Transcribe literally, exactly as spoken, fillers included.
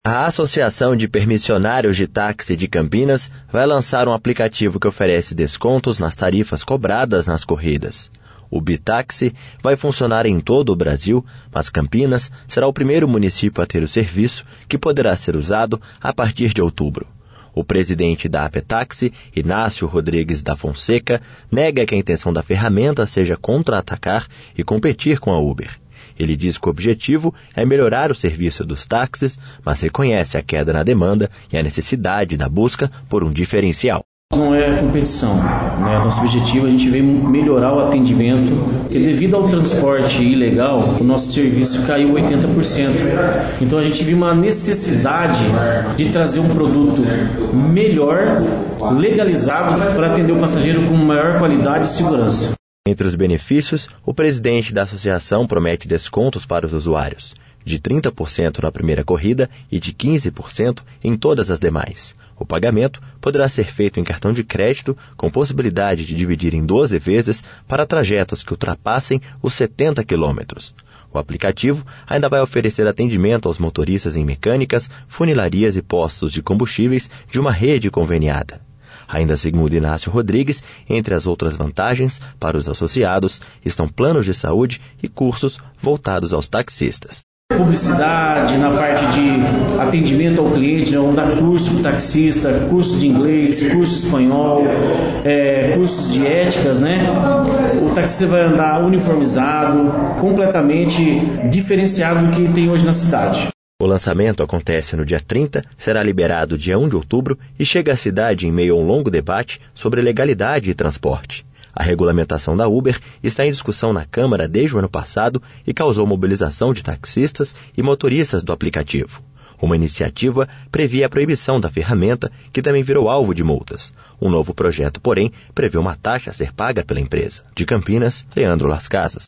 A Associação de Permissionários de Táxi de Campinas vai lançar um aplicativo que oferece descontos nas tarifas cobradas nas corridas. O Bitáxi vai funcionar em todo o Brasil, mas Campinas será o primeiro município a ter o serviço, que poderá ser usado a partir de outubro. O presidente da Apetaxi, Inácio Rodrigues da Fonseca, nega que a intenção da ferramenta seja contra-atacar e competir com a Uber. Ele diz que o objetivo é melhorar o serviço dos táxis, mas reconhece a queda na demanda e a necessidade da busca por um diferencial. Não é competição, né? Nosso objetivo é a gente veio melhorar o atendimento, porque devido ao transporte ilegal, o nosso serviço caiu oitenta por cento. Então a gente viu uma necessidade de trazer um produto melhor, legalizado, para atender o passageiro com maior qualidade e segurança. Entre os benefícios, o presidente da associação promete descontos para os usuários, de trinta por cento na primeira corrida e de quinze por cento em todas as demais. O pagamento poderá ser feito em cartão de crédito, com possibilidade de dividir em doze vezes para trajetos que ultrapassem os setenta quilômetros. O aplicativo ainda vai oferecer atendimento aos motoristas em mecânicas, funilarias e postos de combustíveis de uma rede conveniada. Ainda segundo Inácio Rodrigues, entre as outras vantagens para os associados estão planos de saúde e cursos voltados aos taxistas. Publicidade, na parte de atendimento ao cliente, né, vamos dar curso para o taxista, curso de inglês, curso de espanhol, é, cursos de éticas, né? O taxista vai andar uniformizado, completamente diferenciado do que tem hoje na cidade. O lançamento acontece no dia trinta, será liberado dia primeiro de outubro e chega à cidade em meio a um longo debate sobre legalidade e transporte. A regulamentação da Uber está em discussão na Câmara desde o ano passado e causou mobilização de taxistas e motoristas do aplicativo. Uma iniciativa previa a proibição da ferramenta, que também virou alvo de multas. Um novo projeto, porém, prevê uma taxa a ser paga pela empresa. De Campinas, Leandro Las Casas.